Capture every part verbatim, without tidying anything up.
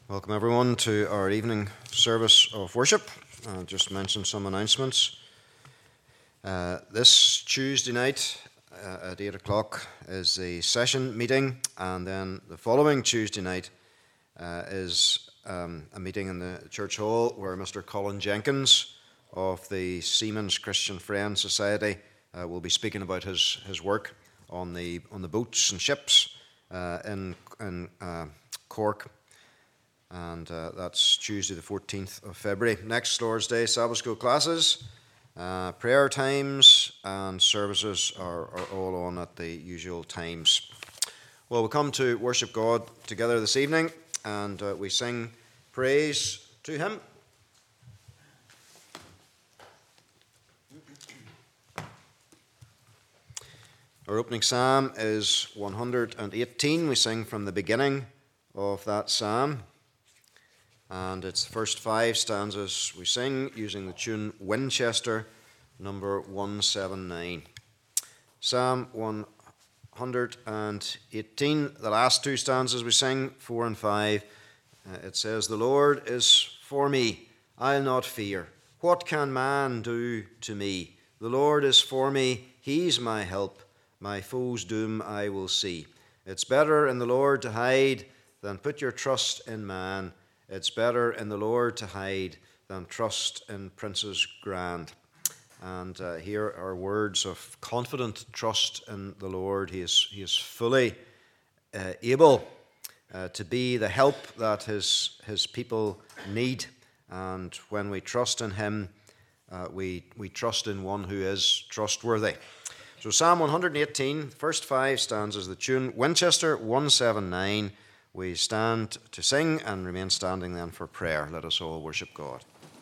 Welcome everyone to our evening service of worship. I'll just mention some announcements. Uh, this Tuesday night uh, at eight o'clock is the session meeting, and then the following Tuesday night uh, is um, a meeting in the church hall where Mister Colin Jenkins of the Seamen's Christian Friends Society uh, will be speaking about his, his work on the on the boats and ships uh, in, in uh, Cork. And uh, that's Tuesday the fourteenth of February. Next Lord's Day, Sabbath school classes, uh, prayer times and services are, are all on at the usual times. Well, we come to worship God together this evening, and uh, we sing praise to Him. Our opening psalm is one hundred eighteen. We sing from the beginning of that psalm. And it's the first five stanzas we sing using the tune Winchester, number one seventy-nine. Psalm one hundred eighteen, the last two stanzas we sing, four and five. Uh, it says, "The Lord is for me, I'll not fear. What can man do to me? The Lord is for me, He's my help. My foe's doom I will see. It's better in the Lord to hide than put your trust in man. It's better in the Lord to hide than trust in princes grand." And uh, here are words of confident trust in the Lord. He is, he is fully uh, able uh, to be the help that his, his people need. And when we trust in Him, uh, we, we trust in one who is trustworthy. So Psalm one hundred eighteen, first five stanzas of the tune Winchester one seventy-nine. We stand to sing and remain standing then for prayer. Let us all worship God.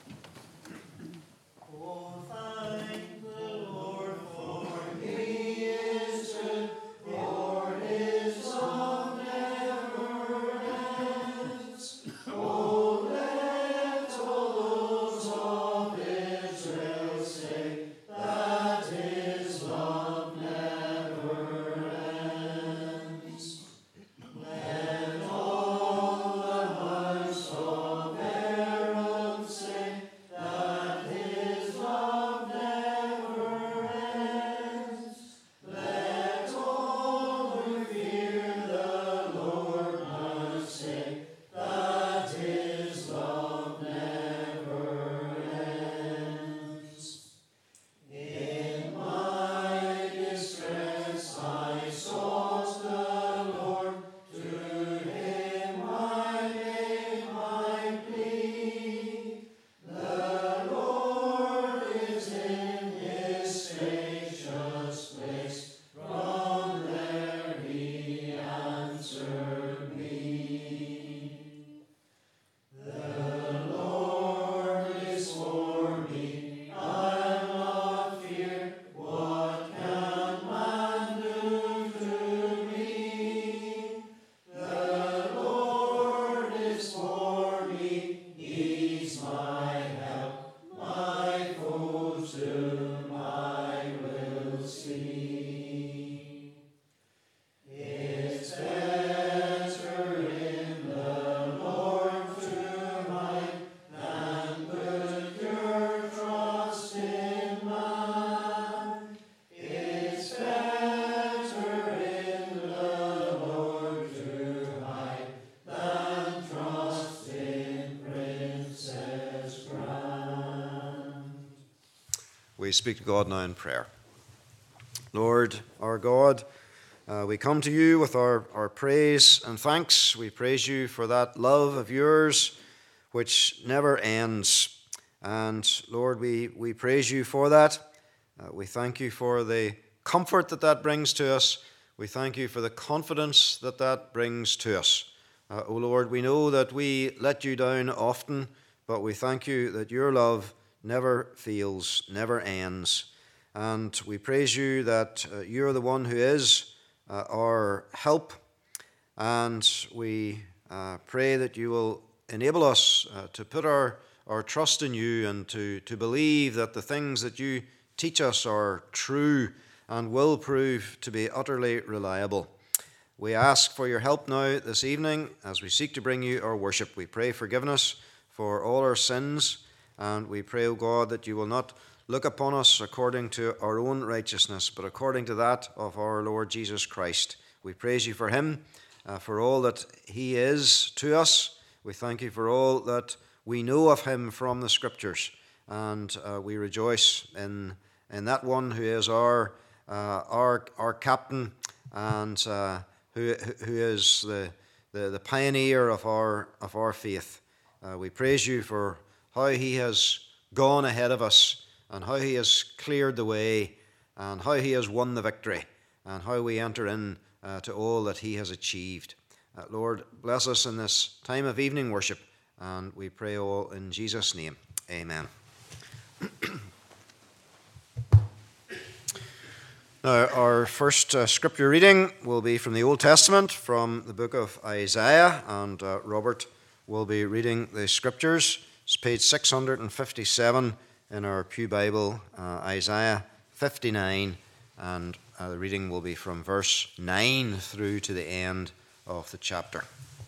We speak to God now in prayer. Lord, our God, uh, we come to you with our, our praise and thanks. We praise you for that love of yours which never ends. And Lord, we, we praise you for that. Uh, we thank you for the comfort that that brings to us. We thank you for the confidence that that brings to us. Uh, O Lord, we know that we let you down often, but we thank you that your love never fails, never ends. And we praise you that uh, you're the one who is uh, our help. And we uh, pray that you will enable us uh, to put our, our trust in you and to, to believe that the things that you teach us are true and will prove to be utterly reliable. We ask for your help now this evening as we seek to bring you our worship. We pray forgiveness for all our sins, and we pray, O God, that you will not look upon us according to our own righteousness, but according to that of our Lord Jesus Christ. We praise you for him, uh, for all that he is to us. We thank you for all that we know of him from the Scriptures, and uh, we rejoice in in that one who is our uh, our our captain and uh, who who is the, the the pioneer of our of our faith. Uh, we praise you for how he has gone ahead of us, and how he has cleared the way, and how he has won the victory, and how we enter in uh, to all that he has achieved. Uh, Lord, bless us in this time of evening worship, and we pray all in Jesus' name. Amen. Now, our first uh, scripture reading will be from the Old Testament, from the book of Isaiah, and uh, Robert will be reading the scriptures. It's page six hundred fifty-seven in our Pew Bible, uh, Isaiah fifty-nine, and uh, the reading will be from verse nine through to the end of the chapter.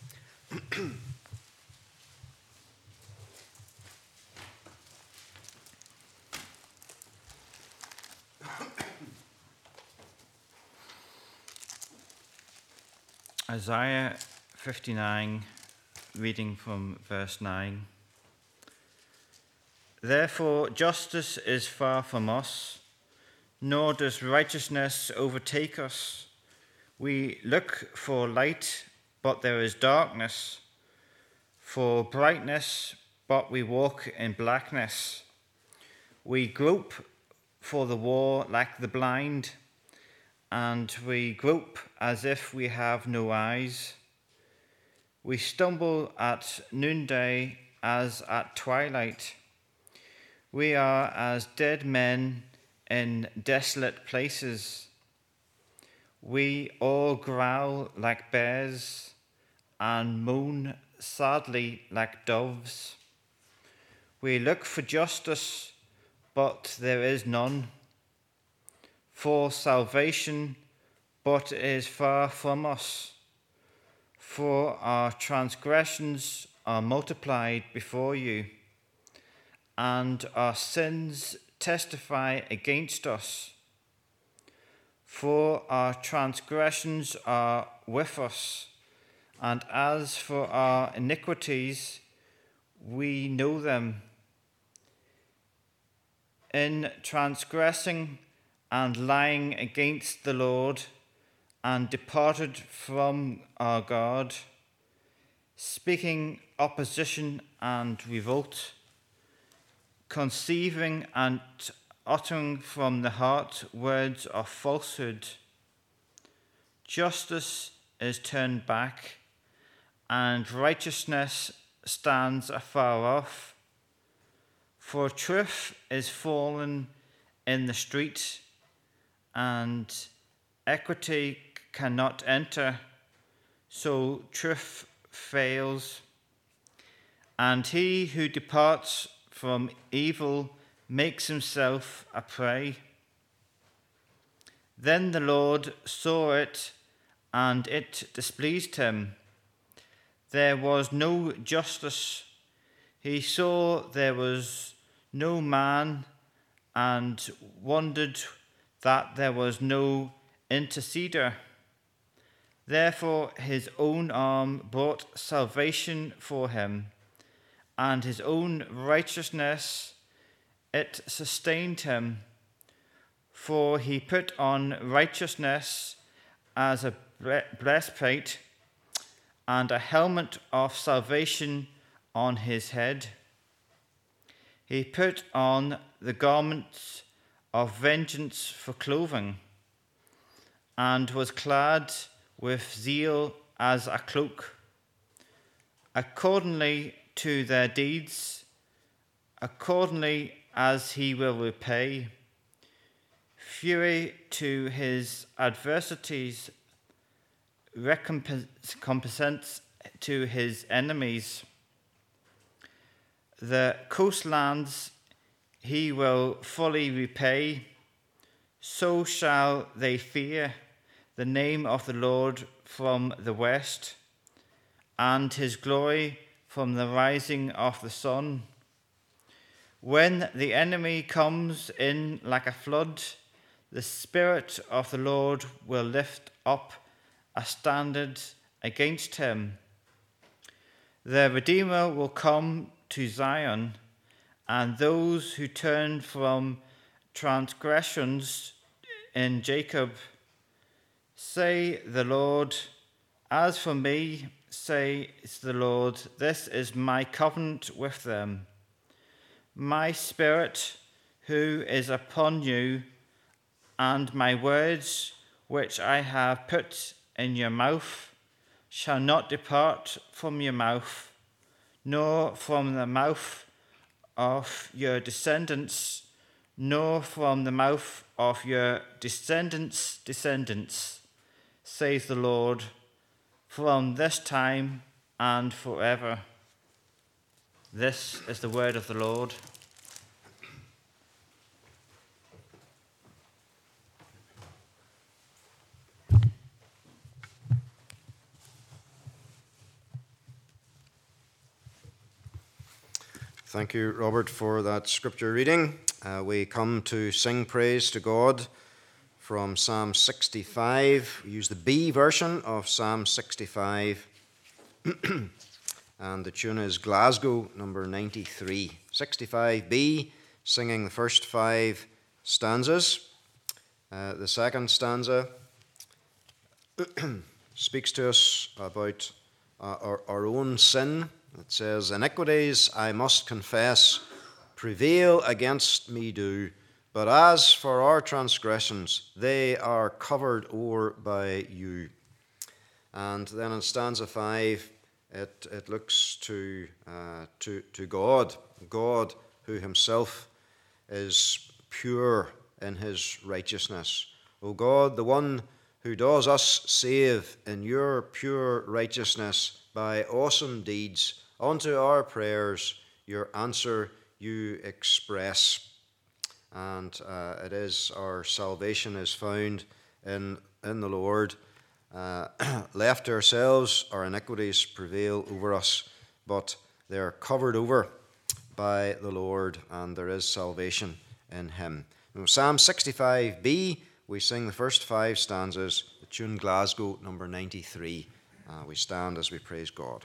Isaiah fifty-nine, reading from verse nine. Therefore justice is far from us, nor does righteousness overtake us. We look for light, but there is darkness, for brightness, but we walk in blackness. We grope for the war like the blind, and we grope as if we have no eyes. We stumble at noonday as at twilight. We are as dead men in desolate places. We all growl like bears and moan sadly like doves. We look for justice, but there is none. For salvation, but it is far from us. For our transgressions are multiplied before you, and our sins testify against us. For our transgressions are with us, and as for our iniquities, we know them. In transgressing and lying against the Lord, and departed from our God, speaking opposition and revolt, conceiving and uttering from the heart words of falsehood. Justice is turned back, and righteousness stands afar off. For truth is fallen in the street, and equity cannot enter, so truth fails. And he who departs from evil makes himself a prey. Then the Lord saw it, and it displeased him. There was no justice. He saw there was no man, and wondered that there was no interceder. Therefore his own arm brought salvation for him, and his own righteousness, it sustained him. For he put on righteousness as a breastplate, and a helmet of salvation on his head. He put on the garments of vengeance for clothing, and was clad with zeal as a cloak. Accordingly to their deeds, accordingly as he will repay, fury to his adversities, recompense to his enemies. The coastlands he will fully repay, so shall they fear the name of the Lord from the west, and his glory from the rising of the sun. When the enemy comes in like a flood, the Spirit of the Lord will lift up a standard against him. The Redeemer will come to Zion, and those who turn from transgressions in Jacob. Say the Lord, as for me, says the Lord, this is my covenant with them. My Spirit, who is upon you, and my words, which I have put in your mouth, shall not depart from your mouth, nor from the mouth of your descendants, nor from the mouth of your descendants' descendants, says the Lord, from this time and forever. This is the word of the Lord. Thank you, Robert, for that scripture reading. Uh, we come to sing praise to God from Psalm sixty-five. We use the B version of Psalm sixty-five, and the tune is Glasgow, number ninety-three. sixty-five B, singing the first five stanzas. Uh, the second stanza speaks to us about uh, our, our own sin. It says, iniquities, I must confess, prevail against me do, but as for our transgressions, they are covered o'er by you. And then in stanza five, it, it looks to, uh, to, to God, God who himself is pure in his righteousness. O God, the one who does us save in your pure righteousness by awesome deeds, unto our prayers your answer you express. And uh, it is our salvation is found in, in the Lord. Uh, left to ourselves, our iniquities prevail over us, but they are covered over by the Lord, and there is salvation in him. In Psalm sixty-five B, we sing the first five stanzas, the tune Glasgow, number ninety-three. Uh, we stand as we praise God.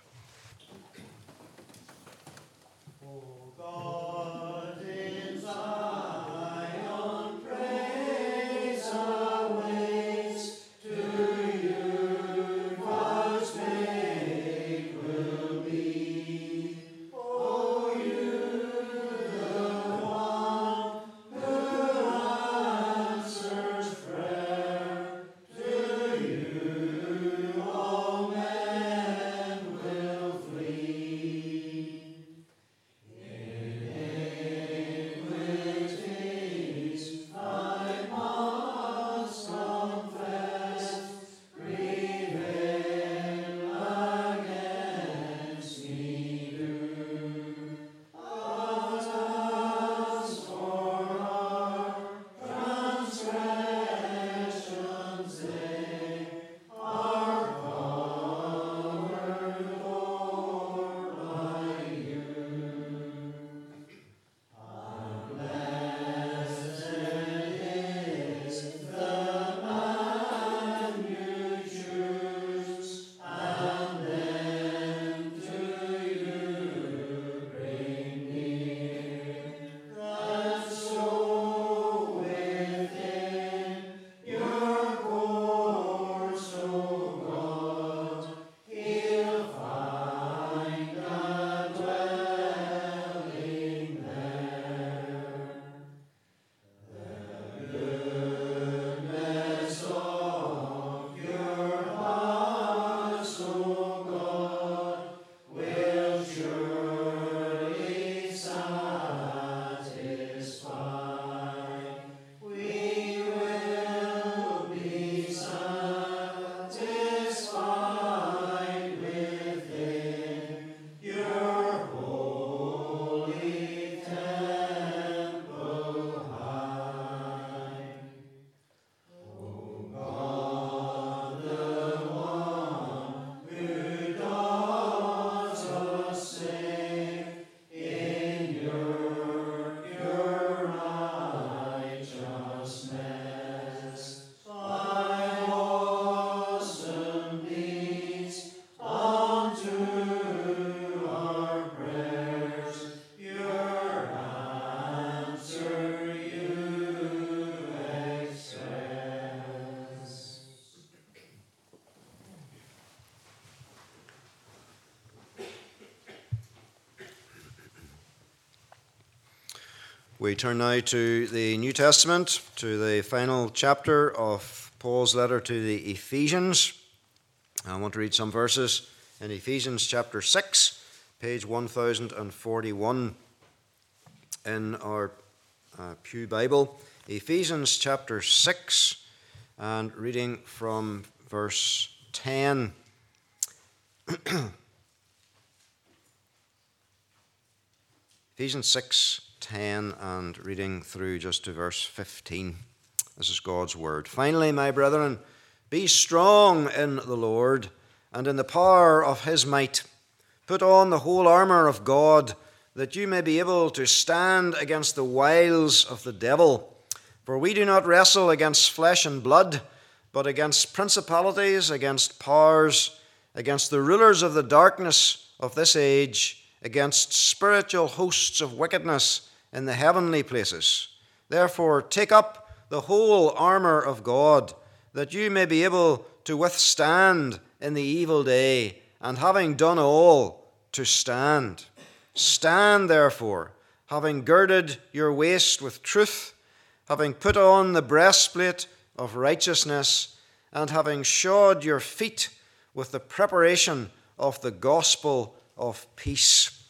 Will We turn now to the New Testament, to the final chapter of Paul's letter to the Ephesians. I want to read some verses in Ephesians chapter six, page one thousand forty-one in our uh, Pew Bible. Ephesians chapter six, and reading from verse ten. Ephesians six, ten, and reading through just to verse fifteen. This is God's word. Finally, my brethren, be strong in the Lord and in the power of his might. Put on the whole armour of God, that you may be able to stand against the wiles of the devil. For we do not wrestle against flesh and blood, but against principalities, against powers, against the rulers of the darkness of this age, against spiritual hosts of wickedness in the heavenly places. Therefore, take up the whole armour of God, that you may be able to withstand in the evil day, and having done all, to stand. Stand, therefore, having girded your waist with truth, having put on the breastplate of righteousness, and having shod your feet with the preparation of the gospel of peace.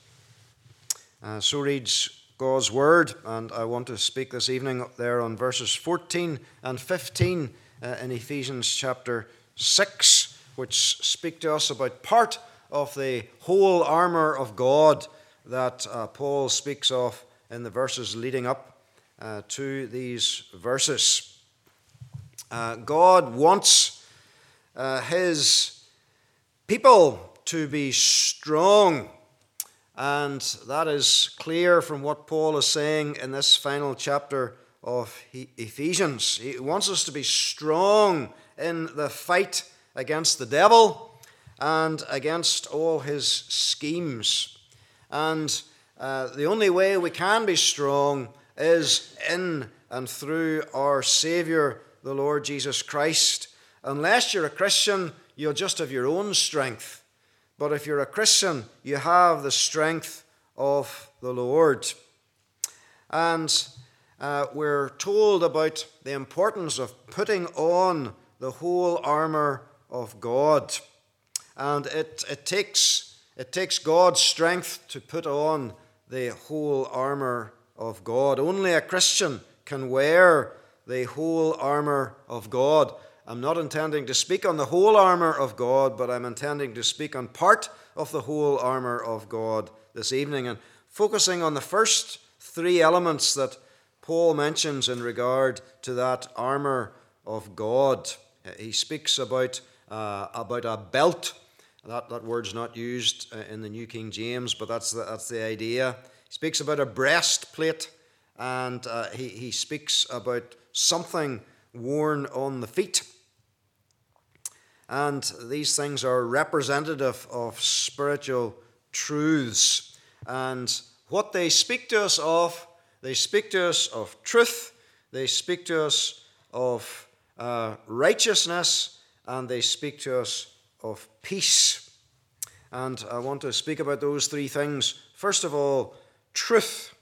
Uh, so reads God's word, and I want to speak this evening up there on verses fourteen and fifteen uh, in Ephesians chapter six, which speak to us about part of the whole armour of God that uh, Paul speaks of in the verses leading up uh, to these verses. Uh, God wants uh, his people to be strong, and that is clear from what Paul is saying in this final chapter of Ephesians. He wants us to be strong in the fight against the devil and against all his schemes. And uh, the only way we can be strong is in and through our Saviour, the Lord Jesus Christ. Unless you're a Christian, you'll just have your own strength. But if you're a Christian, you have the strength of the Lord. And uh, we're told about the importance of putting on the whole armour of God. And it, it, takes, it takes God's strength to put on the whole armour of God. Only a Christian can wear the whole armour of God. I'm not intending to speak on the whole armour of God, but I'm intending to speak on part of the whole armour of God this evening, and focusing on the first three elements that Paul mentions in regard to that armour of God. He speaks about, uh, about a belt. That, that word's not used in the New King James, but that's the, that's the idea. He speaks about a breastplate, and uh, he, he speaks about something worn on the feet. And these things are representative of spiritual truths. And what they speak to us of, they speak to us of truth, they speak to us of uh, righteousness, and they speak to us of peace. And I want to speak about those three things. First of all, truth.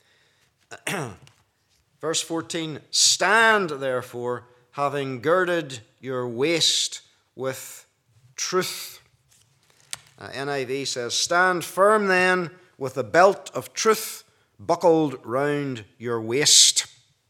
Verse fourteen, stand therefore, having girded your waist with truth. Uh, N I V says, stand firm then with the belt of truth buckled round your waist.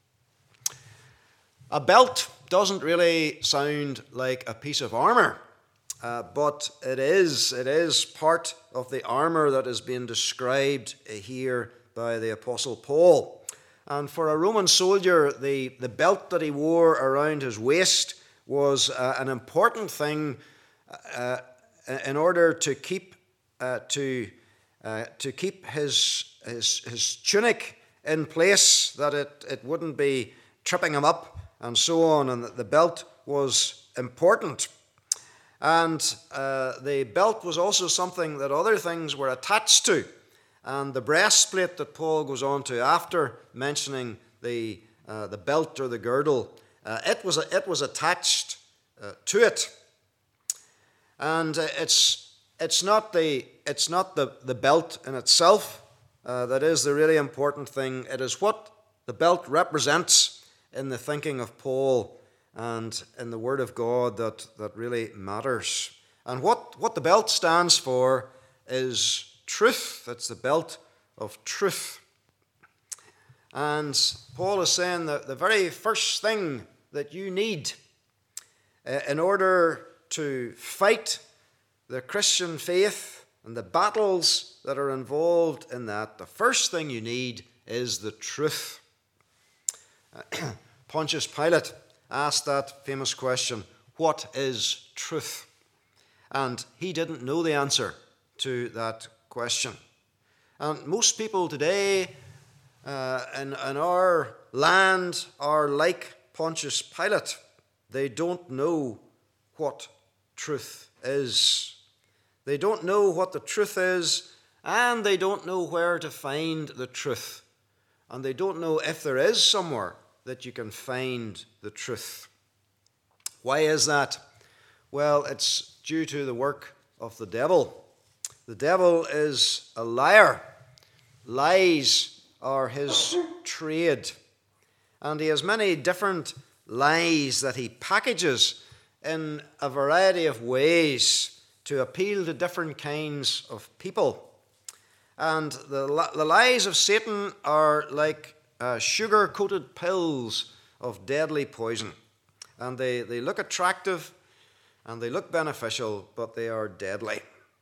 A belt doesn't really sound like a piece of armour, uh, but it is. It is part of the armour that is being described here by the Apostle Paul. And for a Roman soldier, the, the belt that he wore around his waist was uh, an important thing uh, in order to keep uh, to uh, to keep his, his his tunic in place, that it, it wouldn't be tripping him up and so on, and that the belt was important. And uh, the belt was also something that other things were attached to. And the breastplate that Paul goes on to after mentioning the uh, the belt or the girdle, uh, it was it was attached uh, to it. And uh, it's it's not the it's not the, the belt in itself uh, that is the really important thing. It is what the belt represents in the thinking of Paul and in the Word of God that, that really matters. And what, what the belt stands for is truth. It's the belt of truth. And Paul is saying that the very first thing that you need uh, in order to fight the Christian faith and the battles that are involved in that, the first thing you need is the truth. Uh, Pontius Pilate asked that famous question, what is truth? And he didn't know the answer to that question. And most people today uh, in, in our land are like Pontius Pilate. They don't know what truth is. They don't know what the truth is, and they don't know where to find the truth. And they don't know if there is somewhere that you can find the truth. Why is that? Well, it's due to the work of the devil. The devil is a liar. Lies are his trade. And he has many different lies that he packages in a variety of ways to appeal to different kinds of people. And the, the lies of Satan are like uh, sugar-coated pills of deadly poison. And they, they look attractive and they look beneficial, but they are deadly.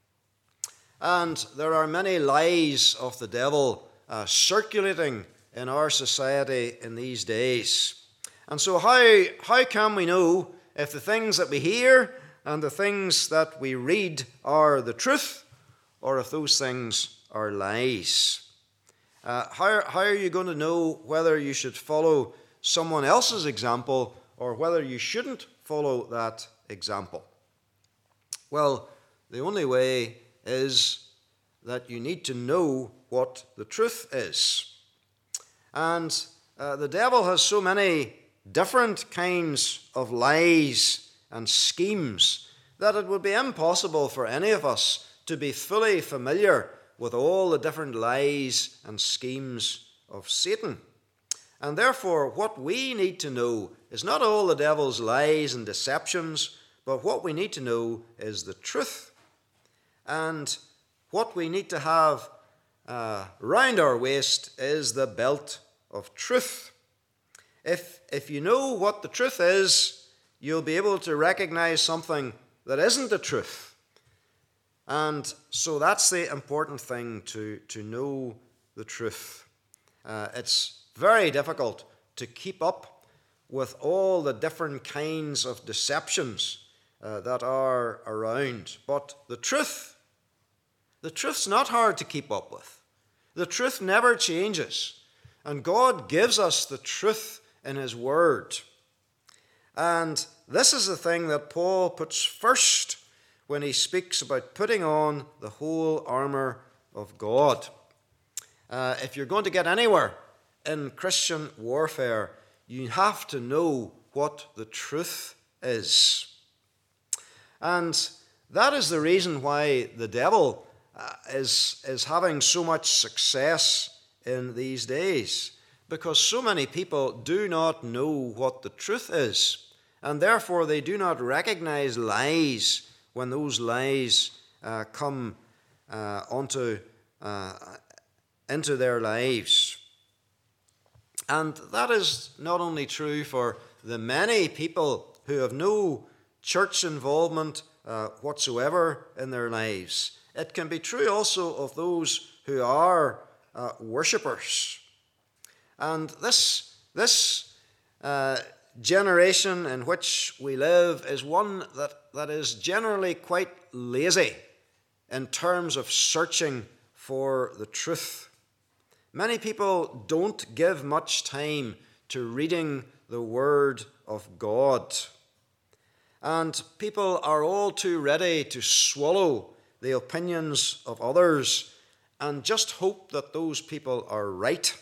And there are many lies of the devil uh, circulating in our society in these days. And so how, how can we know if the things that we hear and the things that we read are the truth, or if those things are lies? Uh, how, how are you going to know whether you should follow someone else's example or whether you shouldn't follow that example? Well, the only way is that you need to know what the truth is. And uh, the devil has so many different kinds of lies and schemes that it would be impossible for any of us to be fully familiar with all the different lies and schemes of Satan. And therefore, what we need to know is not all the devil's lies and deceptions, but what we need to know is the truth. And what we need to have uh, round our waist is the belt of truth. If, if you know what the truth is, you'll be able to recognize something that isn't the truth. And so that's the important thing, to, to know the truth. Uh, it's very difficult to keep up with all the different kinds of deceptions uh, that are around. But the truth, the truth's not hard to keep up with. The truth never changes. And God gives us the truth in His Word. And this is the thing that Paul puts first when he speaks about putting on the whole armour of God. Uh, if you're going to get anywhere in Christian warfare, you have to know what the truth is. And that is the reason why the devil uh, is, is having so much success in these days, because so many people do not know what the truth is, and therefore they do not recognize lies when those lies uh, come uh, onto uh, into their lives. And that is not only true for the many people who have no church involvement uh, whatsoever in their lives. It can be true also of those who are uh, worshippers. And this, this uh, generation in which we live is one that, that is generally quite lazy in terms of searching for the truth. Many people don't give much time to reading the Word of God. And people are all too ready to swallow the opinions of others and just hope that those people are right.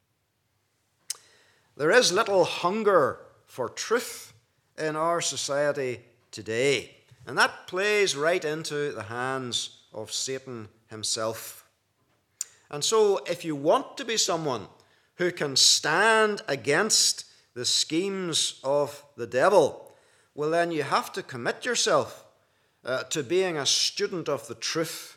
There is little hunger for truth in our society today, and that plays right into the hands of Satan himself. And so if you want to be someone who can stand against the schemes of the devil, well, then you have to commit yourself uh, to being a student of the truth.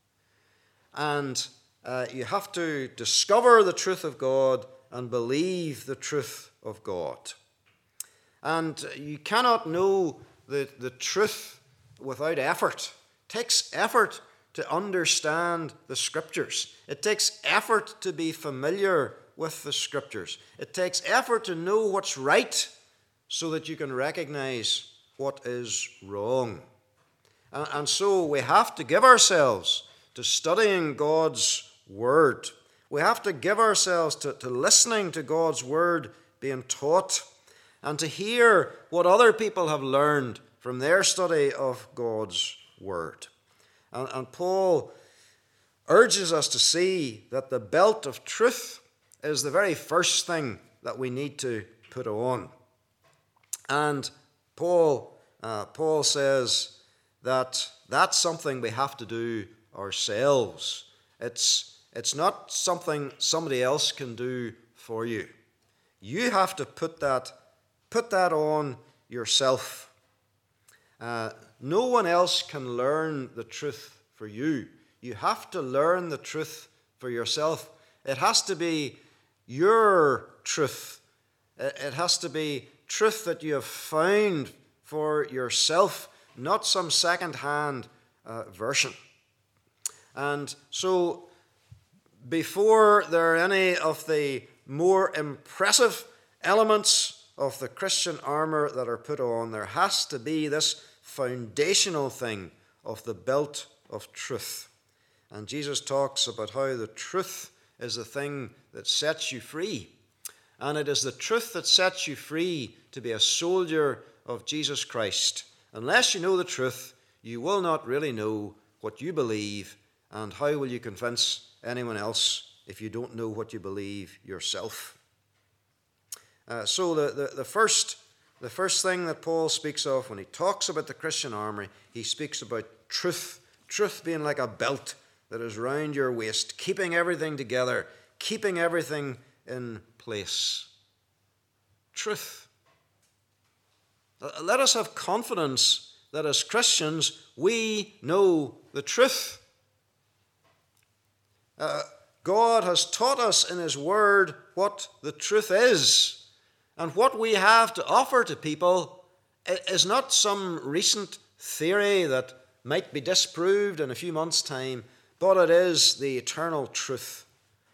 And uh, you have to discover the truth of God and believe the truth of God. And you cannot know the, the truth without effort. It takes effort to understand the Scriptures. It takes effort to be familiar with the Scriptures. It takes effort to know what's right so that you can recognize what is wrong. And, and so we have to give ourselves to studying God's Word. We have to give ourselves to, to listening to God's Word being taught and to hear what other people have learned from their study of God's Word. And, and Paul urges us to see that the belt of truth is the very first thing that we need to put on. And Paul, uh, Paul says that that's something we have to do ourselves. It's, it's not something somebody else can do for you. You have to put that, put that on yourself. Uh, no one else can learn the truth for you. You have to learn the truth for yourself. It has to be your truth. It has to be truth that you have found for yourself, not some second-hand uh, version. And so, before there are any of the more impressive elements of the Christian armor that are put on, there has to be this foundational thing of the belt of truth. And Jesus talks about how the truth is the thing that sets you free. And it is the truth that sets you free to be a soldier of Jesus Christ. Unless you know the truth, you will not really know what you believe, and how will you convince anyone else if you don't know what you believe yourself? Uh, so the, the, the, first, the first thing that Paul speaks of when he talks about the Christian armor, he speaks about truth. Truth being like a belt that is round your waist, keeping everything together, keeping everything in place. Truth. Let us have confidence that as Christians, we know the truth. Uh, God has taught us in His Word what the truth is. And what we have to offer to people is not some recent theory that might be disproved in a few months' time, but it is the eternal truth.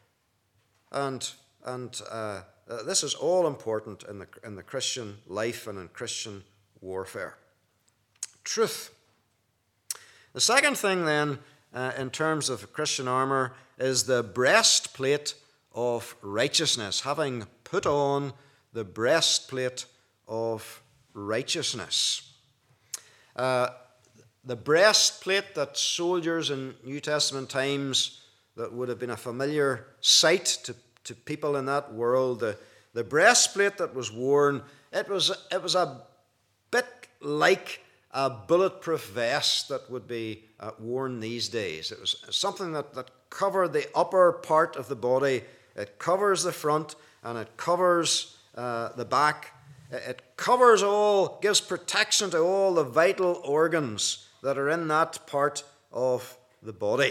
And, and uh, uh, this is all important in the, in the Christian life and in Christian warfare. Truth. The second thing then, uh, in terms of Christian armor, is the breastplate of righteousness, having put on the breastplate of righteousness. Uh, the breastplate that soldiers in New Testament times, that would have been a familiar sight to, to people in that world, the, the breastplate that was worn, it was, it was a bit like a bulletproof vest that would be uh, worn these days. It was something that, that covered the upper part of the body. It covers the front and it covers uh, the back. It covers all, gives protection to all the vital organs that are in that part of the body.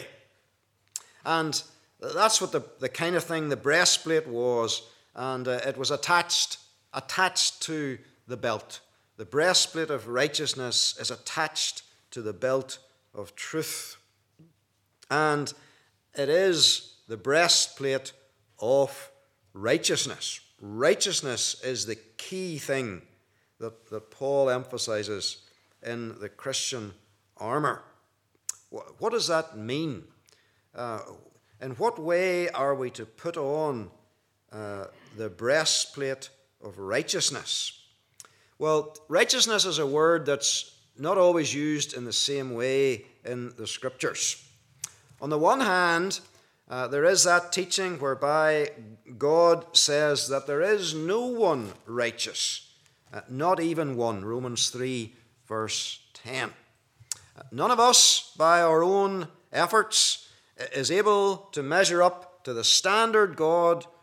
And that's what the, the kind of thing the breastplate was. And uh, it was attached, attached to the belt. The breastplate of righteousness is attached to the belt of truth. And it is the breastplate of righteousness. Righteousness is the key thing that, that Paul emphasizes in the Christian armor. What does that mean? Uh, in what way are we to put on uh, the breastplate of righteousness? Well, righteousness is a word that's not always used in the same way in the Scriptures. On the one hand, uh, there is that teaching whereby God says that there is no one righteous, uh, not even one, Romans three, verse ten. Uh, none of us, by our own efforts, is able to measure up to the standard God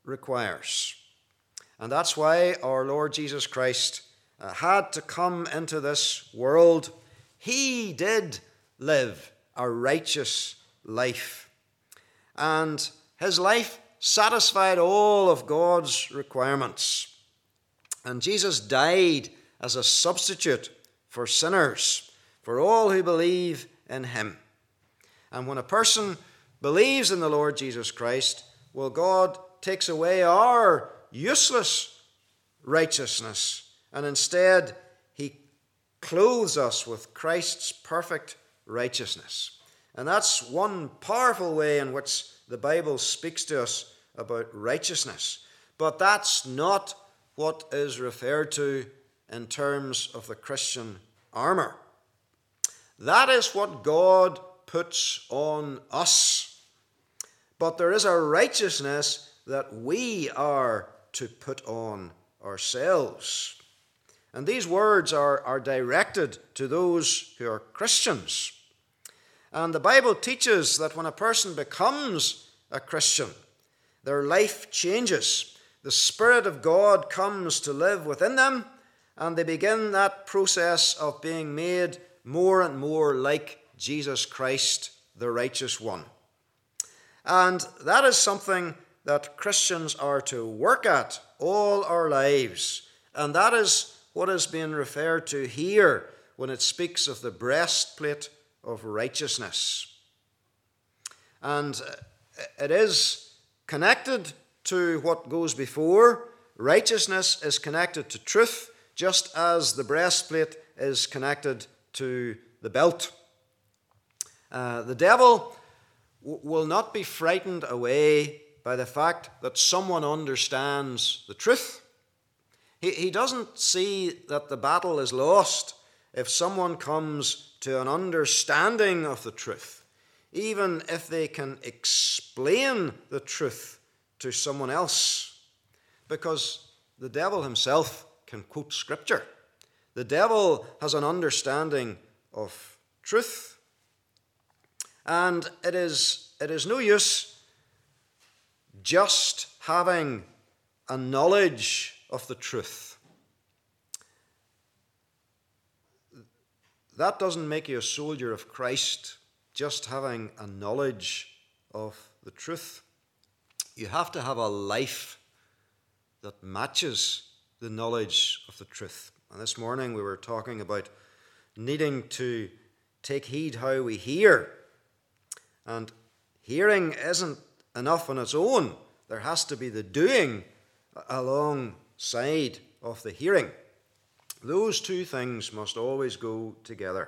requires. And that's why our Lord Jesus Christ uh, had to come into this world. He did live a righteous life, and his life satisfied all of God's requirements. And Jesus died as a substitute for sinners, for all who believe in him. And when a person believes in the Lord Jesus Christ, well, God takes away our useless righteousness, and instead he clothes us with Christ's perfect righteousness. And that's one powerful way in which the Bible speaks to us about righteousness. But that's not what is referred to in terms of the Christian armor. That is what God puts on us. But there is a righteousness that we are to put on ourselves. And these words are, are directed to those who are Christians. And the Bible teaches that when a person becomes a Christian, their life changes. The Spirit of God comes to live within them, and they begin that process of being made more and more like Jesus Christ, the righteous one. And that is something that Christians are to work at all our lives. And that is what is being referred to here when it speaks of the breastplate of righteousness. And it is connected to what goes before. Righteousness is connected to truth, just as the breastplate is connected to the belt. Uh, the devil w- will not be frightened away by the fact that someone understands the truth. He, he doesn't see that the battle is lost if someone comes to an understanding of the truth, even if they can explain the truth to someone else, because the devil himself can quote Scripture. The devil has an understanding of truth, and it is, it is no use just having a knowledge of the truth. That doesn't make you a soldier of Christ, just having a knowledge of the truth. You have to have a life that matches the knowledge of the truth. And this morning we were talking about needing to take heed how we hear. And hearing isn't enough on its own. There has to be the doing alongside of the hearing. Those two things must always go together.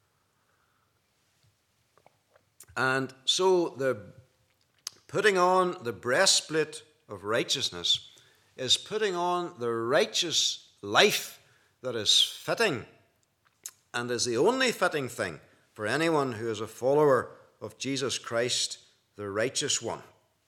And so the putting on the breastplate of righteousness is putting on the righteous life that is fitting and is the only fitting thing for anyone who is a follower of Jesus Christ, the righteous one.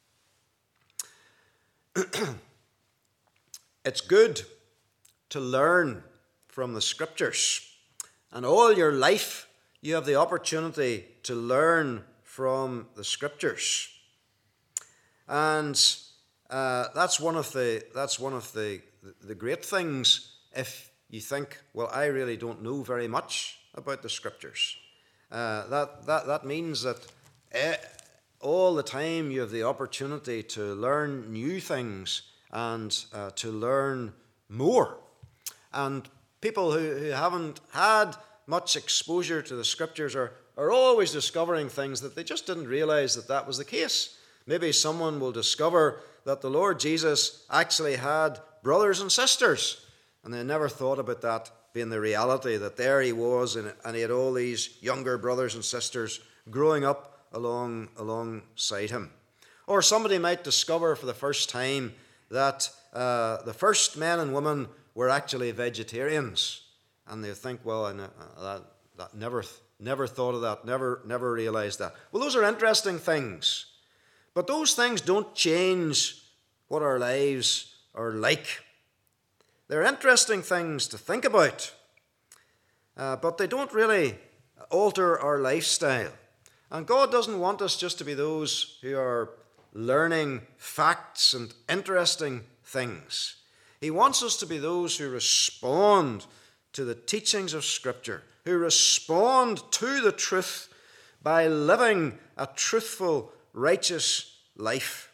It's good to learn from the Scriptures, and all your life you have the opportunity to learn from the Scriptures. And uh, that's one of the that's one of the, the great things if you think, well, I really don't know very much about the Scriptures. Uh, that, that, that means that uh, all the time you have the opportunity to learn new things and uh, to learn more. And people who, who haven't had much exposure to the Scriptures are, are always discovering things that they just didn't realize that that was the case. Maybe someone will discover that the Lord Jesus actually had brothers and sisters, and they never thought about that being the reality, that there he was, and, and he had all these younger brothers and sisters growing up along alongside him. Or somebody might discover for the first time that uh, the first men and women were actually vegetarians, and they think, well, I, uh, that, that never, never thought of that, never, never realized that. Well, those are interesting things, but those things don't change what our lives are like. They're interesting things to think about, uh, but they don't really alter our lifestyle. And God doesn't want us just to be those who are learning facts and interesting things. He wants us to be those who respond to the teachings of Scripture, who respond to the truth by living a truthful, righteous life.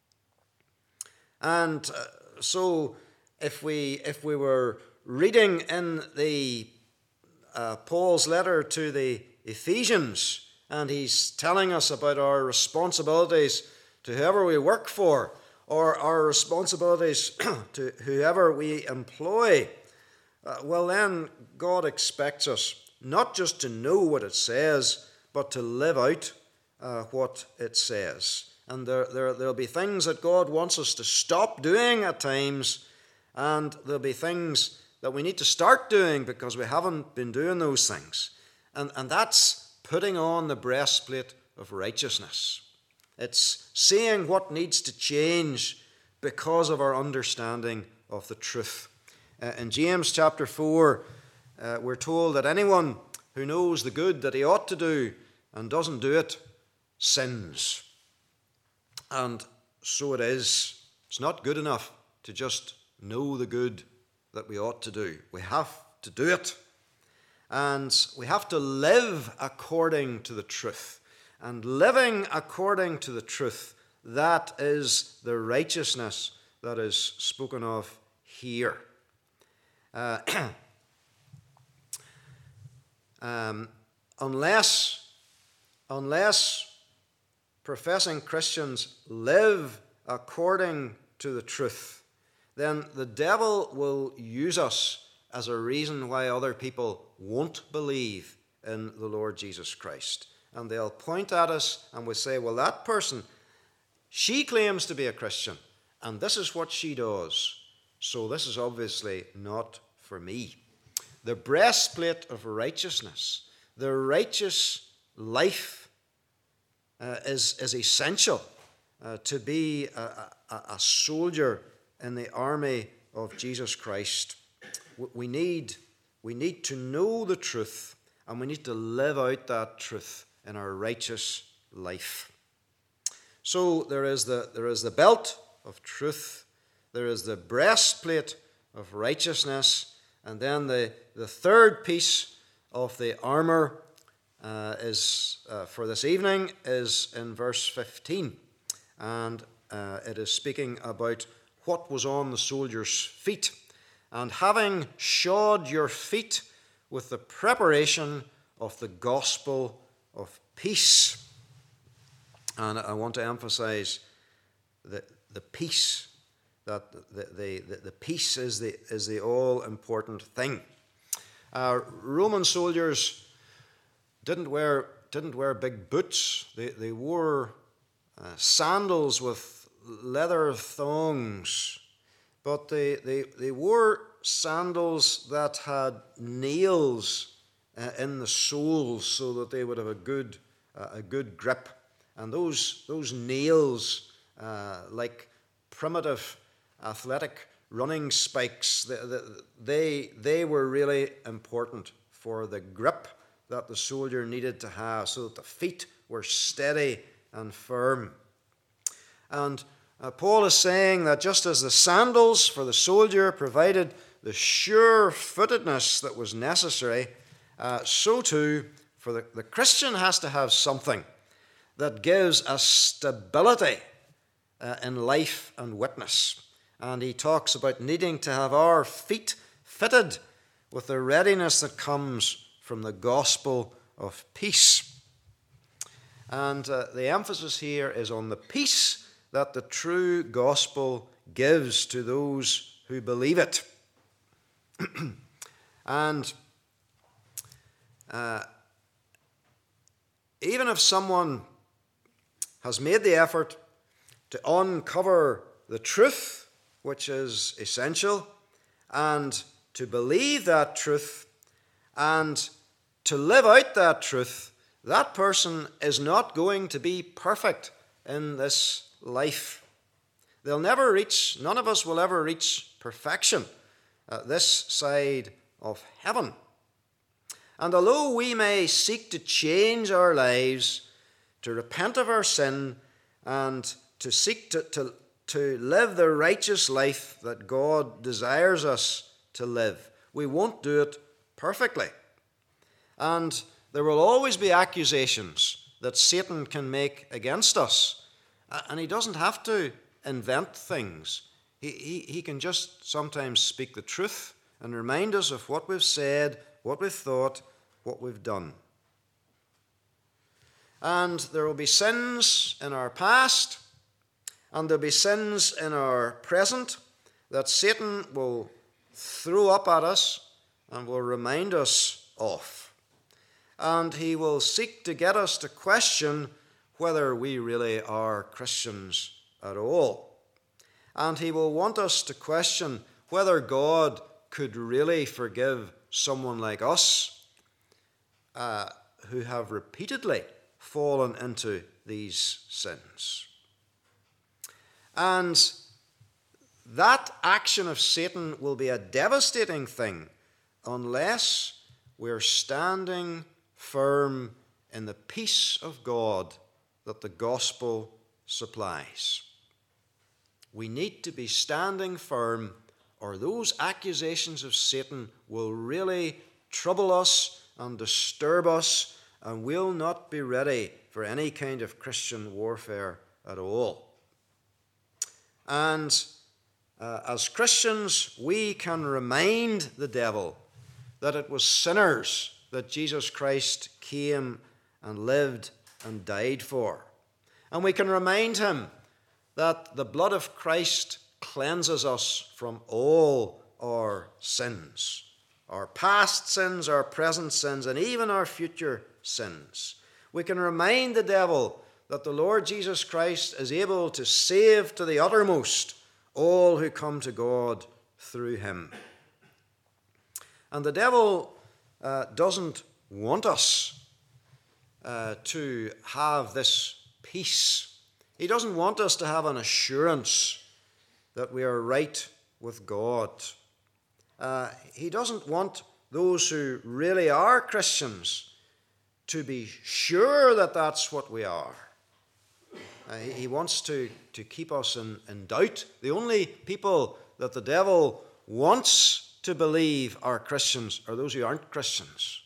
And uh, so if we if we were reading in the uh, Paul's letter to the Ephesians, and he's telling us about our responsibilities to whoever we work for, or our responsibilities to whoever we employ, uh, well then God expects us not just to know what it says, but to live out uh, what it says. And there, there, there'll be things that God wants us to stop doing at times, and there'll be things that we need to start doing because we haven't been doing those things. And, and that's putting on the breastplate of righteousness. It's seeing what needs to change because of our understanding of the truth. Uh, in James chapter four, uh, we're told that anyone who knows the good that he ought to do and doesn't do it sins. And so it is. It's not good enough to just know the good that we ought to do. We have to do it. And we have to live according to the truth. And living according to the truth, that is the righteousness that is spoken of here. Uh, um, unless, unless professing Christians live according to the truth, then the devil will use us as a reason why other people won't believe in the Lord Jesus Christ. And they'll point at us and will say, well, that person, she claims to be a Christian, and this is what she does. So this is obviously not for me. The breastplate of righteousness, the righteous life uh, is, is essential uh, to be a, a, a soldier in the army of Jesus Christ. We need, we need to know the truth, and we need to live out that truth in our righteous life. So there is the, there is the belt of truth, there is the breastplate of righteousness, and then the, the third piece of the armour uh, is uh, for this evening is in verse fifteen, and uh, it is speaking about what was on the soldier's feet. And having shod your feet with the preparation of the gospel of peace. And I want to emphasize the, the peace, that the, the, the, the peace is the, is the all-important thing. Uh, Roman soldiers didn't wear, didn't wear big boots. They, they wore uh, sandals with leather thongs. But they, they, they wore sandals that had nails uh, in the soles so that they would have a good, uh, a good grip. And those, those nails, uh, like primitive athletic running spikes, they, they, they were really important for the grip that the soldier needed to have so that the feet were steady and firm. And Uh, Paul is saying that just as the sandals for the soldier provided the sure-footedness that was necessary, uh, so too for the, the Christian has to have something that gives a stability uh, in life and witness. And he talks about needing to have our feet fitted with the readiness that comes from the gospel of peace. And uh, the emphasis here is on the peace that the true gospel gives to those who believe it. And uh, even if someone has made the effort to uncover the truth, which is essential, and to believe that truth, and to live out that truth, that person is not going to be perfect in this life. They'll never reach, none of us will ever reach perfection uh, this side of heaven. And although we may seek to change our lives, to repent of our sin, and to seek to, to, to live the righteous life that God desires us to live. We won't do it perfectly. And there will always be accusations that Satan can make against us. And he doesn't have to invent things. He, he, he can just sometimes speak the truth and remind us of what we've said, what we've thought, what we've done. And there will be sins in our past, and there will be sins in our present that Satan will throw up at us and will remind us of. And he will seek to get us to question whether we really are Christians at all. And he will want us to question whether God could really forgive someone like us uh, who have repeatedly fallen into these sins. And that action of Satan will be a devastating thing unless we're standing firm in the peace of God that the gospel supplies. We need to be standing firm, or those accusations of Satan will really trouble us and disturb us, and we'll not be ready for any kind of Christian warfare at all. And uh, as Christians, we can remind the devil that it was sinners that Jesus Christ came and lived and died for. And we can remind him that the blood of Christ cleanses us from all our sins, our past sins, our present sins, and even our future sins. We can remind the devil that the Lord Jesus Christ is able to save to the uttermost all who come to God through him. And the devil uh, doesn't want us uh, to have this peace. He doesn't want us to have an assurance that we are right with God. Uh, he doesn't want those who really are Christians to be sure that that's what we are. Uh, he, he wants to, to keep us in, in doubt. The only people that the devil wants to believe are Christians are those who aren't Christians.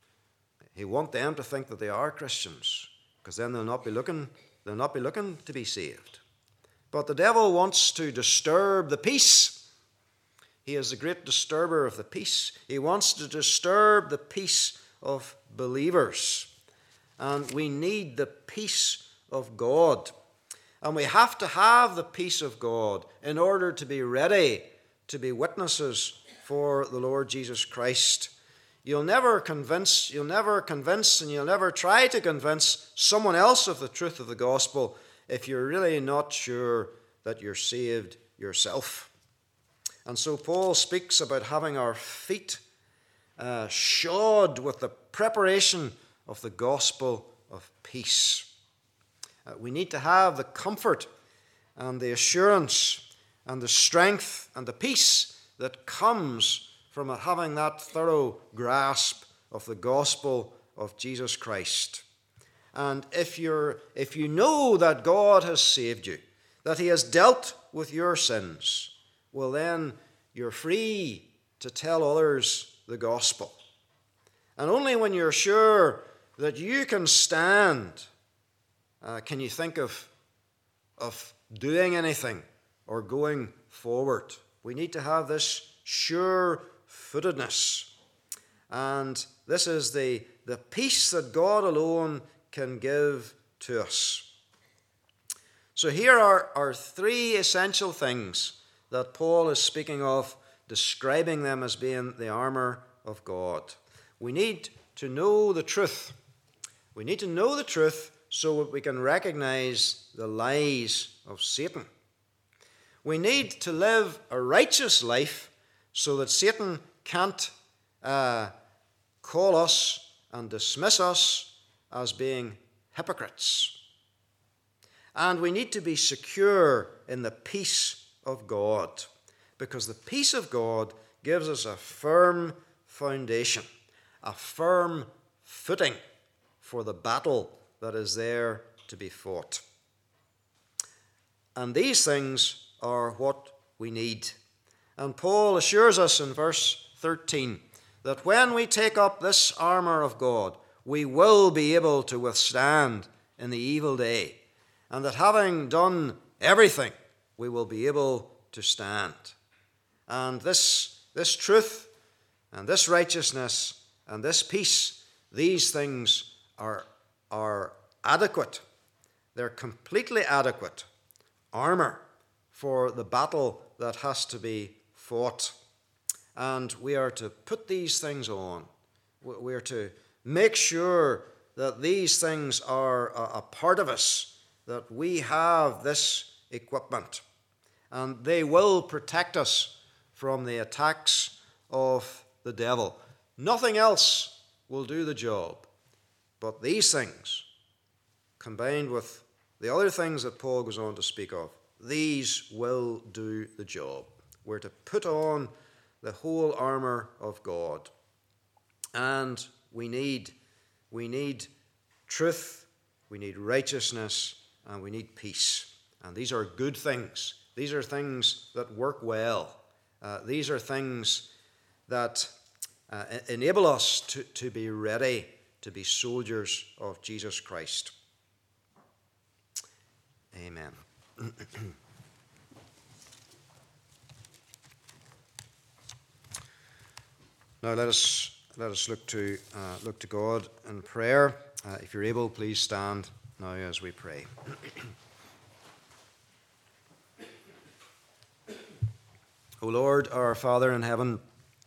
He wants them to think that they are Christians, because then they'll not be looking, they'll not be looking to be saved. But the devil wants to disturb the peace. He is the great disturber of the peace. He wants to disturb the peace of believers. And we need the peace of God. And we have to have the peace of God in order to be ready to be witnesses for the Lord Jesus Christ. You'll never convince, you'll never convince, and you'll never try to convince someone else of the truth of the gospel if you're really not sure that you're saved yourself. And so Paul speaks about having our feet uh, shod with the preparation of the gospel of peace. Uh, we need to have the comfort and the assurance and the strength and the peace that comes from having that thorough grasp of the gospel of Jesus Christ. And if you're, if you know that God has saved you, that he has dealt with your sins, well then you're free to tell others the gospel. And only when you're sure that you can stand, uh, can you think of, of doing anything or going forward. We need to have this sure-footedness. And this is the, the peace that God alone can give to us. So here are, are three essential things that Paul is speaking of, describing them as being the armor of God. We need to know the truth. We need to know the truth so that we can recognize the lies of Satan. We need to live a righteous life so that Satan can't uh, call us and dismiss us as being hypocrites. And we need to be secure in the peace of God, because the peace of God gives us a firm foundation, a firm footing for the battle that is there to be fought. and these things are what we need. And Paul assures us in verse thirteen that when we take up this armour of God, we will be able to withstand in the evil day, and that having done everything, we will be able to stand. And this, this truth and this righteousness and this peace, these things are, are adequate. They're completely adequate armour for the battle that has to be fought. And we are to put these things on. We are to make sure that these things are a, a part of us, that we have this equipment. And they will protect us from the attacks of the devil. Nothing else will do the job. But these things, combined with the other things that Paul goes on to speak of, these will do the job. We're to put on the whole armour of God. And we need, we need truth, we need righteousness, and we need peace. And these are good things. These are things that work well. Uh, these are things that uh, enable us to, to be ready to be soldiers of Jesus Christ. Amen. Now let us let us look to uh, look to God in prayer. Uh, if you're able, please stand now as we pray. O Lord, our Father in heaven,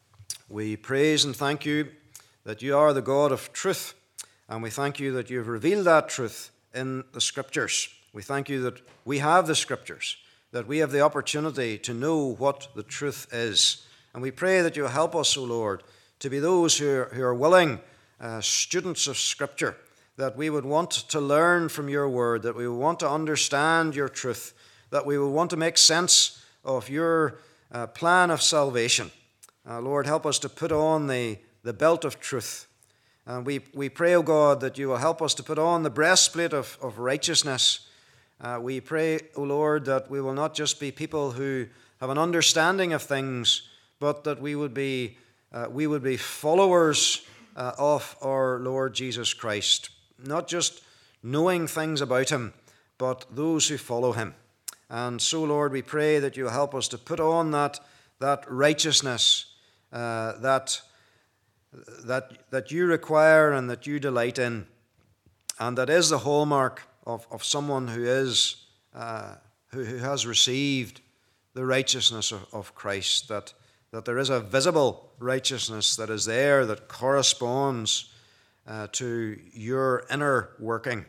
we praise and thank you that you are the God of truth, and we thank you that you have revealed that truth in the Scriptures. We thank you that we have the Scriptures, that we have the opportunity to know what the truth is. And we pray that you will help us, O Lord, to be those who are, who are willing uh, students of Scripture, that we would want to learn from your word, that we would want to understand your truth, that we would want to make sense of your uh, plan of salvation. Uh, Lord, help us to put on the, the belt of truth. And we, we pray, O God, that you will help us to put on the breastplate of, of righteousness. Uh, we pray, O Lord, that we will not just be people who have an understanding of things, but that we would be uh, we would be followers uh, of our Lord Jesus Christ, not just knowing things about him, but those who follow him. And so, Lord, we pray that you will help us to put on that that righteousness uh, that that that you require and that you delight in, and that is the hallmark of, of someone who is uh, who, who has received the righteousness of, of Christ, that that there is a visible righteousness that is there that corresponds uh, to your inner working.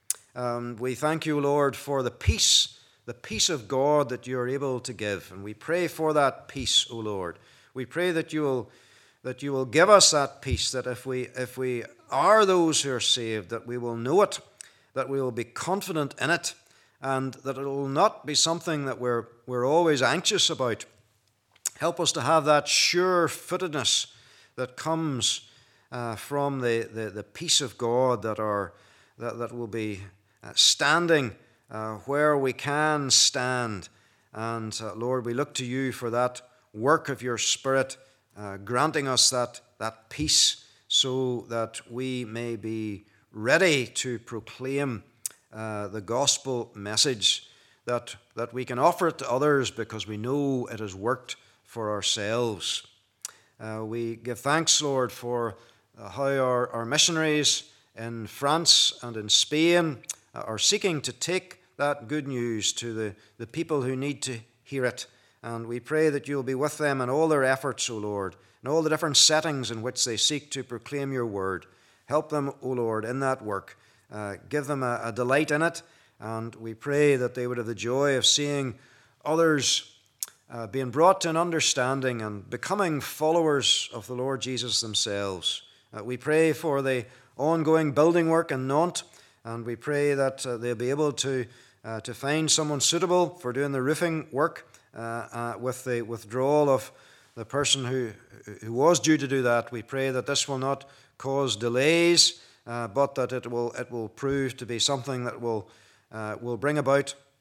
Um, we thank you, Lord, for the peace, the peace of God that you are able to give, and we pray for that peace, O Lord. We pray that you will that you will give us that peace, that if we if we are those who are saved, that we will know it, that we will be confident in it, and that it will not be something that we're we're always anxious about. Help us to have that sure-footedness that comes uh, from the, the, the peace of God that are that, that will be uh, standing uh, where we can stand. And uh, Lord, we look to you for that work of your Spirit, uh, granting us that, that peace so that we may be ready to proclaim uh, the gospel message, that, that we can offer it to others because we know it has worked for ourselves. Uh, we give thanks, Lord, for uh, how our, our missionaries in France and in Spain uh, are seeking to take that good news to the, the people who need to hear it. And we pray that you'll be with them in all their efforts, O Lord, in all the different settings in which they seek to proclaim your word. Help them, O Lord, in that work. Uh, give them a, a delight in it, and we pray that they would have the joy of seeing others Uh, being brought to an understanding and becoming followers of the Lord Jesus themselves. Uh, we pray for the ongoing building work in Nantes, and we pray that uh, they'll be able to uh, to find someone suitable for doing the roofing work uh, uh, with the withdrawal of the person who, who was due to do that. We pray that this will not cause delays, uh, but that it will it will prove to be something that will uh, will bring about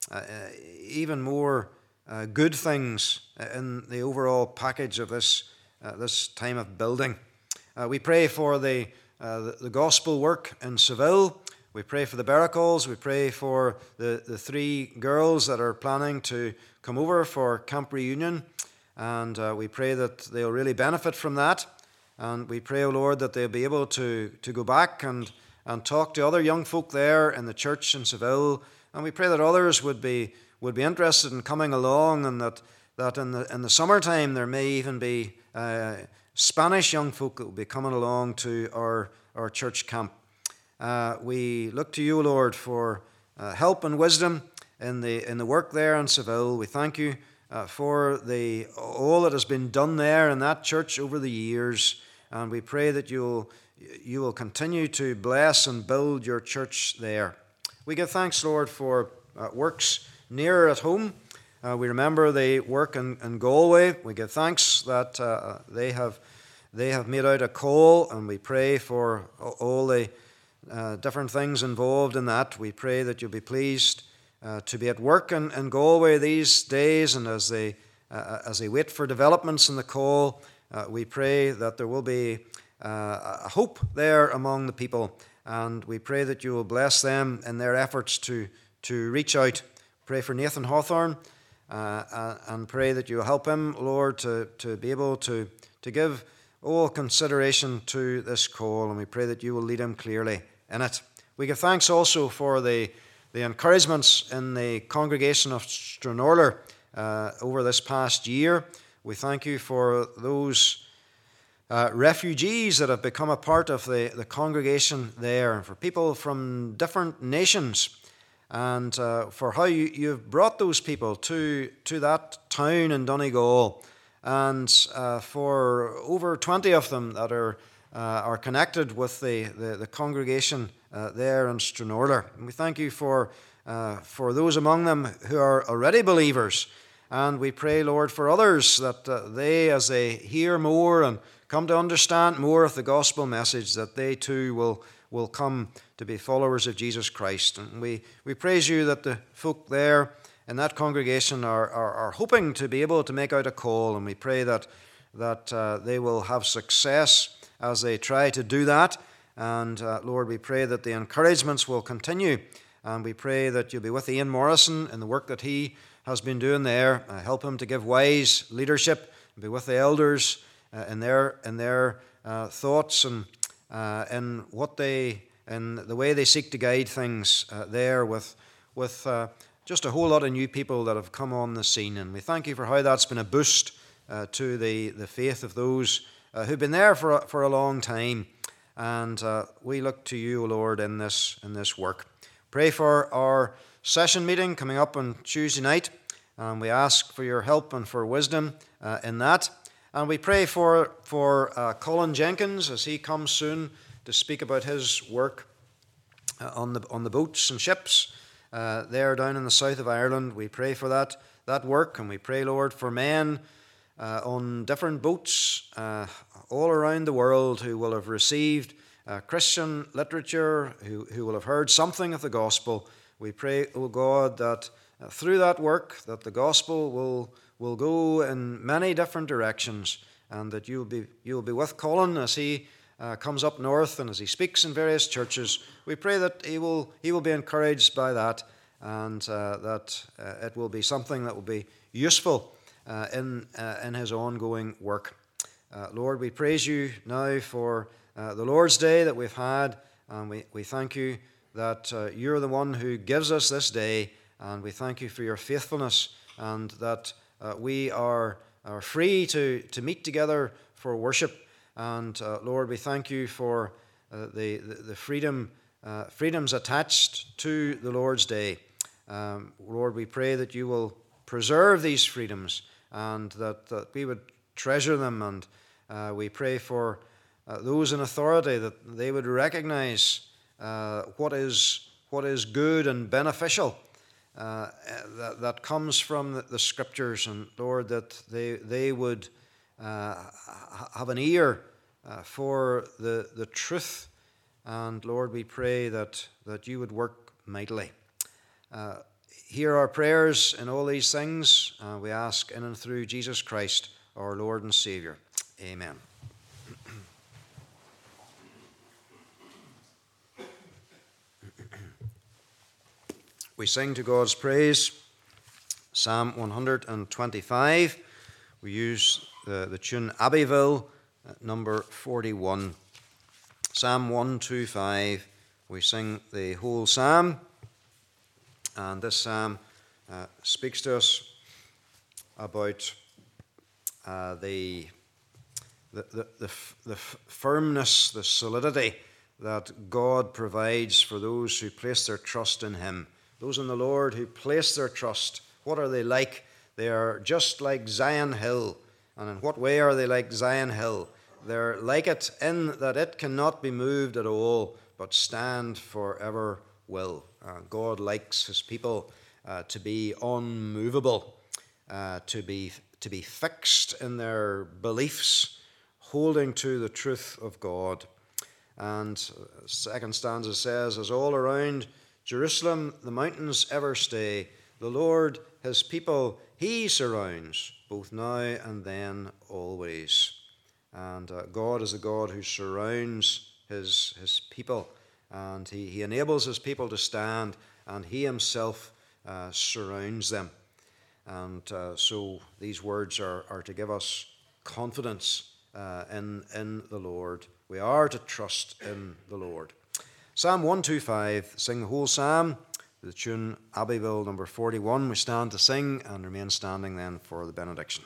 uh, even more uh, good things in the overall package of this, uh, this time of building. Uh, we pray for the, uh, the, the gospel work in Seville. We pray for the Barracles. We pray for the, the three girls that are planning to come over for Camp Reunion. And uh, we pray that they'll really benefit from that. And we pray, O Lord, that they'll be able to, to go back and, and talk to other young folk there in the church in Seville. And we pray that others would be would be interested in coming along, and that, that in the in the summertime there may even be uh, Spanish young folk that will be coming along to our, our church camp. Uh, we look to you, Lord, for uh, help and wisdom in the in the work there in Seville. We thank you uh, for the all that has been done there in that church over the years, and we pray that you'll you will continue to bless and build your church there. We give thanks, Lord, for uh, works nearer at home. Uh, we remember the work in, in Galway. We give thanks that uh, they have they have made out a call, and we pray for all the uh, different things involved in that. We pray that you'll be pleased uh, to be at work in, in Galway these days, and as they uh, as they wait for developments in the call, uh, we pray that there will be uh, a hope there among the people, and we pray that you will bless them in their efforts to to reach out. Pray for Nathan Hawthorne, uh, and pray that you will help him, Lord, to, to be able to, to give all consideration to this call, and we pray that you will lead him clearly in it. We give thanks also for the, the encouragements in the congregation of Stranorlar uh, over this past year. We thank you for those uh, refugees that have become a part of the, the congregation there, and for people from different nations, and uh, for how you, you've brought those people to, to that town in Donegal, and uh, for over twenty of them that are uh, are connected with the, the, the congregation uh, there in Stranorlar. And we thank you for, uh, for those among them who are already believers, and we pray, Lord, for others that uh, they, as they hear more and come to understand more of the gospel message, that they too will will come to be followers of Jesus Christ. And we, we praise you that the folk there in that congregation are, are, are hoping to be able to make out a call, and we pray that, that uh, they will have success as they try to do that. And uh, Lord, we pray that the encouragements will continue, and we pray that you'll be with Ian Morrison in the work that he has been doing there. Uh, help him to give wise leadership, and be with the elders uh, in their, in their uh, thoughts and Uh, in what they, in the way they seek to guide things uh, there with, with uh, just a whole lot of new people that have come on the scene. And we thank you for how that's been a boost uh, to the, the faith of those uh, who've been there for a, for a long time. And uh, we look to you, Lord, in this in this work. Pray for our session meeting coming up on Tuesday night, and we ask for your help and for wisdom uh, in that. And we pray for, for uh, Colin Jenkins as he comes soon to speak about his work uh, on the on the boats and ships uh, there down in the south of Ireland. We pray for that, that work, and we pray, Lord, for men uh, on different boats uh, all around the world who will have received uh, Christian literature, who, who will have heard something of the gospel. We pray, O God, that uh, through that work that the gospel will will go in many different directions, and that you will be you will be with Colin as he uh, comes up north and as he speaks in various churches. We pray that he will he will be encouraged by that, and uh, that uh, it will be something that will be useful uh, in uh, in his ongoing work. Uh, Lord, we praise you now for uh, the Lord's Day that we've had, and we, we thank you that uh, you're the one who gives us this day, and we thank you for your faithfulness, and that Uh, we are, are free to, to meet together for worship. And uh, Lord, we thank you for uh, the, the, the freedom, uh, freedoms attached to the Lord's Day. Um, Lord, we pray that you will preserve these freedoms, and that, that we would treasure them. And uh, we pray for uh, those in authority, that they would recognize uh, what is, what is good and beneficial Uh, that, that comes from the, the scriptures, and Lord, that they they would uh, have an ear uh, for the the truth, and Lord, we pray that that you would work mightily. Uh, hear our prayers in all these things. Uh, we ask in and through Jesus Christ, our Lord and Saviour. Amen. We sing to God's praise, Psalm one hundred twenty-five. We use the, the tune Abbeyville, number forty-one. Psalm one twenty-five. We sing the whole psalm, and this psalm uh, speaks to us about uh, the, the, the, the, the firmness, the solidity that God provides for those who place their trust in Him. Those in the Lord who place their trust, what are they like? They are just like Zion Hill. And in what way are they like Zion Hill? They're like it in that it cannot be moved at all, but stand forever will. Uh, God likes His people uh, to be unmovable, uh, to be to be fixed in their beliefs, holding to the truth of God. And uh, second stanza says, as all around Jerusalem the mountains ever stay, the Lord His people He surrounds, both now and then always. And uh, God is a God who surrounds his, his people, and he, he enables His people to stand, and He Himself uh, surrounds them. And uh, so these words are, are to give us confidence uh, in, in the Lord. We are to trust in the Lord. Psalm one twenty-five, sing the whole psalm, the tune Abbeyville number forty-one. We stand to sing and remain standing then for the benediction.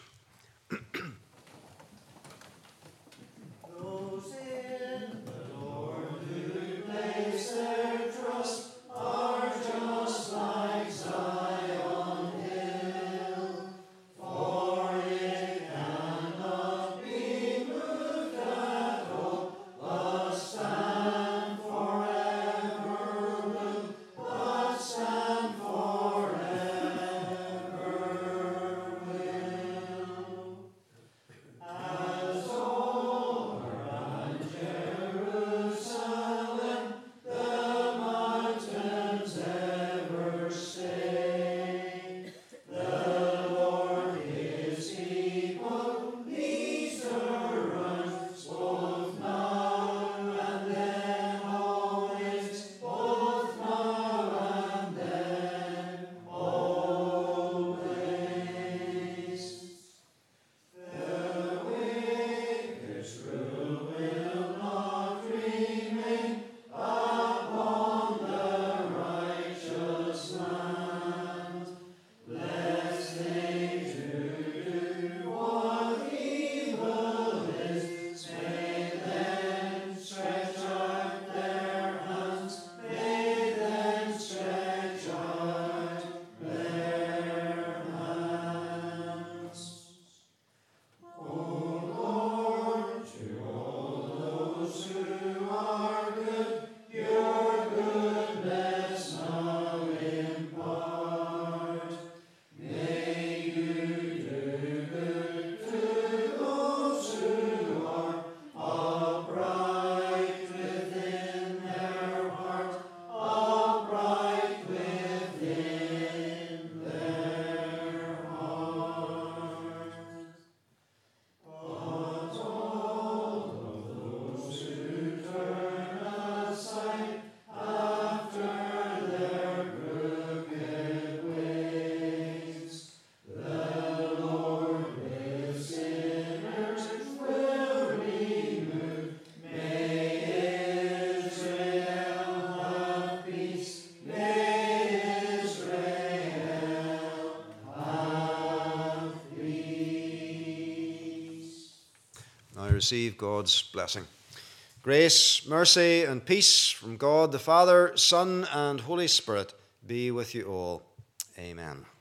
Receive God's blessing. Grace, mercy, and peace from God the Father, Son, and Holy Spirit be with you all. Amen.